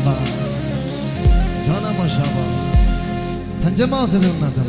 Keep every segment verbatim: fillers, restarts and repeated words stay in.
مشابه جانم مشابه پنجه مازنون ندم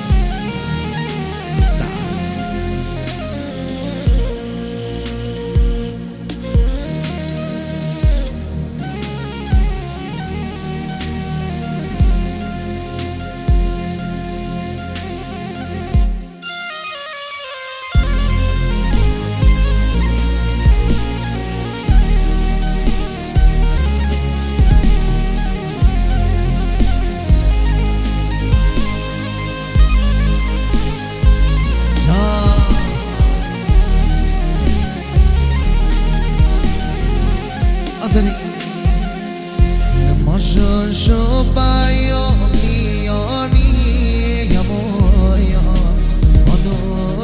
Maşa şobayo miyani yamoya onu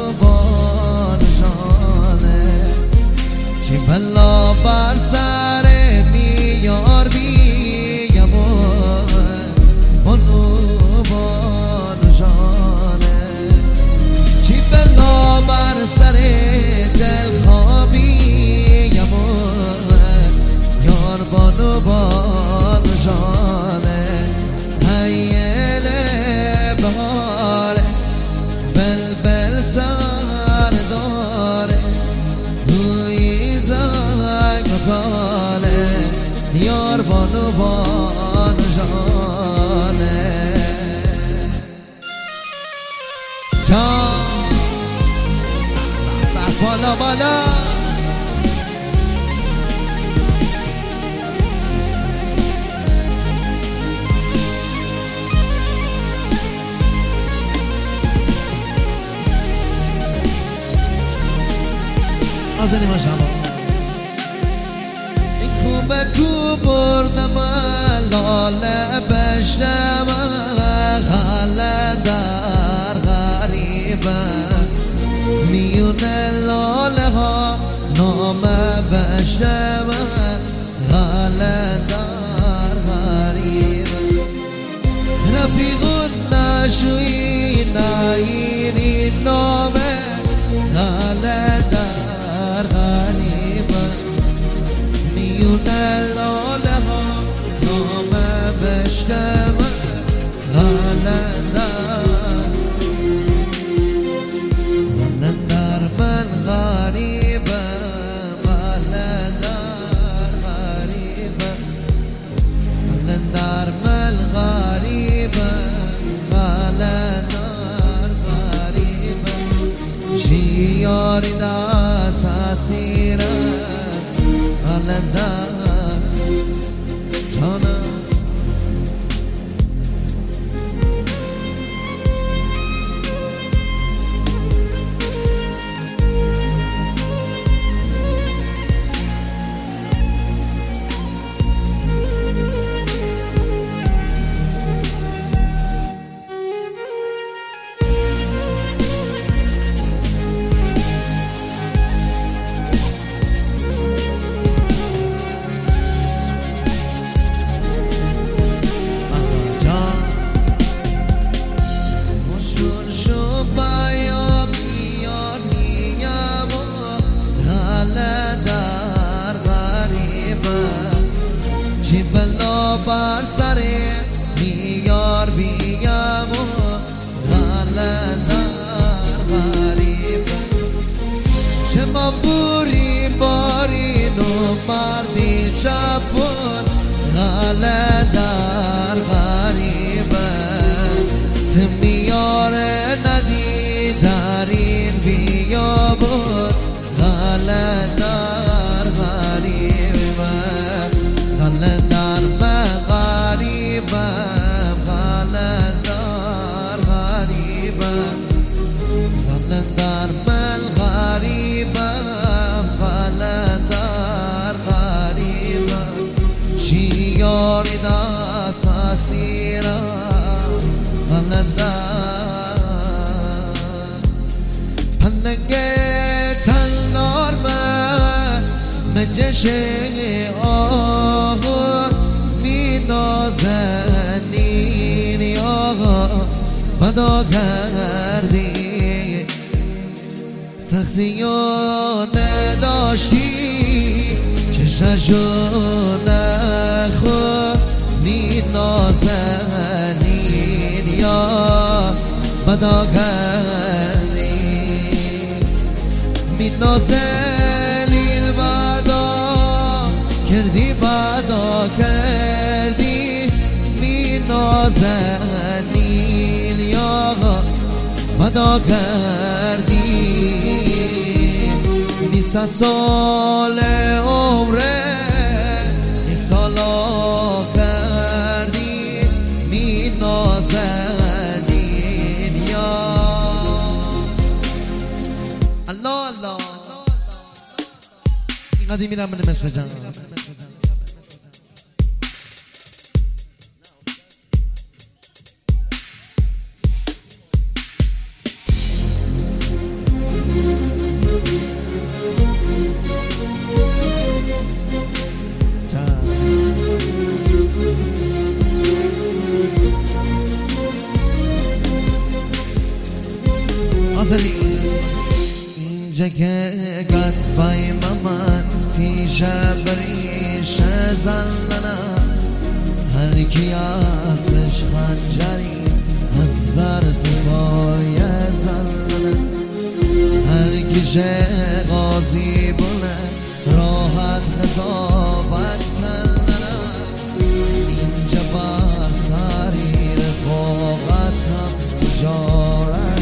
barjane çiballa barsare miyar bi yamoya onu barjane çiballa barsare del khabi yamoya yar banu barjane یار بانو بان جانه جان دست دست بالا بالا آزنی ماشاءالله بکو بردم لاله بشم غاله در غریبه میون لاله ها نام بشم غاله در غریبه رفیق نشوی نایری نام غاله در غریبه میون لاله ها نام بشتم غلندر غلندر من غریبم غلندر غریبم غلندر من غریبم غلندر غریبم شیاری دست اسیرم غلندر جانم بر سر میار بیم و غلندر غریبه شما بوری بارین و مردی چپون غلندر غریبه تمیار ندی دارین بیابون غلندر غریبه غلندر غریبم غلندر غریبم غلندر من غریبم غلندر غریبم شیاری دست اسیرم غلندر پلنگ تلنار من مجشه آه نازنین آقا بدا کردی سختی و نداشتی چششو نخور فدا کردی بیست سال عمره یک سالا کردی می نازنین یا الله الله اینقدر میرم من مشق جان اینجا که قد بای مامان تیشه بریش زننم هر کی از بش خنجری از درس سایه زننم هر کی شه غازی بونه راحت خضابت کننم اینجا بر سری رفاقت هم تجارت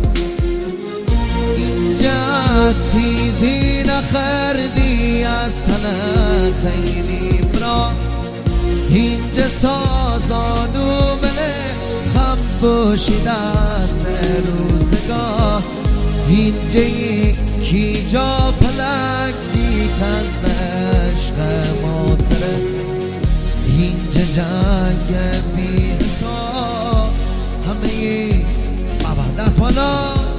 از تیزی نخردی از تنه خیلی برا اینجا تازانو بله خم باشید از روزگاه اینجا یکی جا پلک دیکن عشق ماتره اینجا جنگ بی حساب همه بابا دست بالا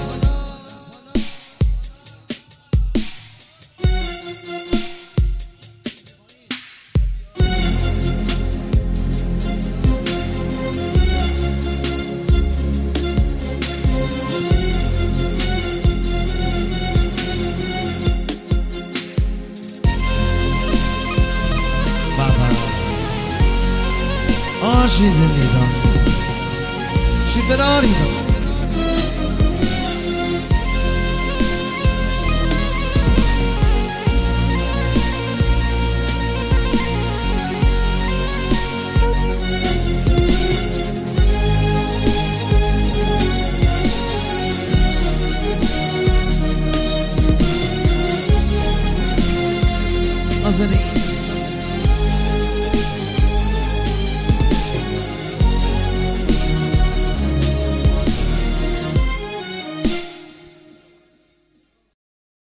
آشی دلیدان شی براری دان آزنی